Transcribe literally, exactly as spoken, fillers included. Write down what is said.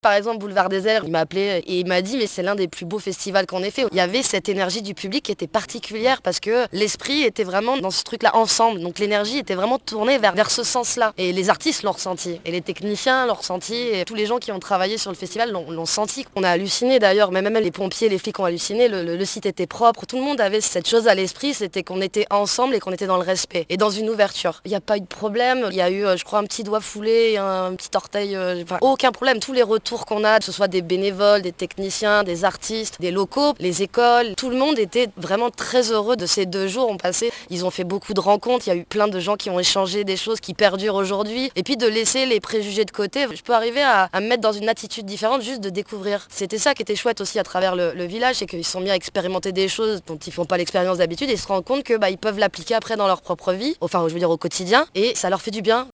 Par exemple, Boulevard Désert, il m'a appelé et il m'a dit mais c'est l'un des plus beaux festivals qu'on ait fait. Il y avait cette énergie du public qui était particulière parce que l'esprit était vraiment dans ce truc-là ensemble. Donc l'énergie était vraiment tournée vers, vers ce sens-là. Et les artistes l'ont ressenti. Et les techniciens l'ont ressenti. Et tous les gens qui ont travaillé sur le festival l'ont, l'ont senti. On a halluciné d'ailleurs, mais même les pompiers, les flics ont halluciné. Le, le, le site était propre. Tout le monde avait cette chose à l'esprit, c'était qu'on était ensemble et qu'on était dans le respect. Et dans une ouverture. Il n'y a pas eu de problème. Il y a eu, je crois, un petit doigt foulé, un petit orteil. Enfin, aucun problème. Tous les retours qu'on a, que ce soit des bénévoles, des techniciens, des artistes, des locaux, les écoles, tout le monde était vraiment très heureux de ces deux jours. On passait, ils ont fait beaucoup de rencontres, il y a eu plein de gens qui ont échangé des choses qui perdurent aujourd'hui. Et puis de laisser les préjugés de côté, je peux arriver à, à me mettre dans une attitude différente, juste de découvrir. C'était ça qui était chouette aussi à travers le, le village, c'est qu'ils sont mis à expérimenter des choses dont ils font pas l'expérience d'habitude et ils se rendent compte que bah, ils peuvent l'appliquer après dans leur propre vie, enfin je veux dire au quotidien, et ça leur fait du bien.